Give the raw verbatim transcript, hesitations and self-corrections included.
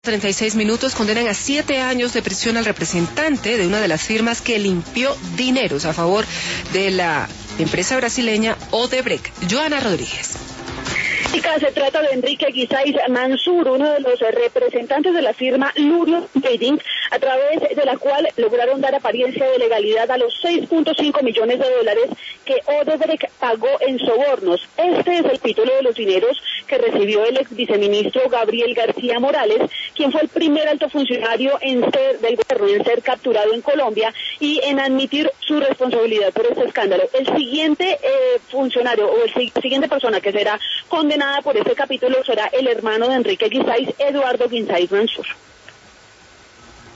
treinta y seis minutos condenan a siete años de prisión al representante de una de las firmas que limpió dineros a favor de la empresa brasileña Odebrecht. Joana Rodríguez. Se trata de Enrique Guisáiz Mansur, uno de los representantes de la firma Lurio Trading, a través de la cual lograron dar apariencia de legalidad a los seis punto cinco millones de dólares que Odebrecht pagó en sobornos. Este es el título de los dineros que recibió el ex viceministro Gabriel García Morales, quien fue el primer alto funcionario en ser, del gobierno en ser capturado en Colombia y en admitir su responsabilidad por este escándalo. El siguiente eh, funcionario o el si, siguiente persona que será condenada por este capítulo será el hermano de Enrique Guisáiz, Eduardo Guisáiz Mansur.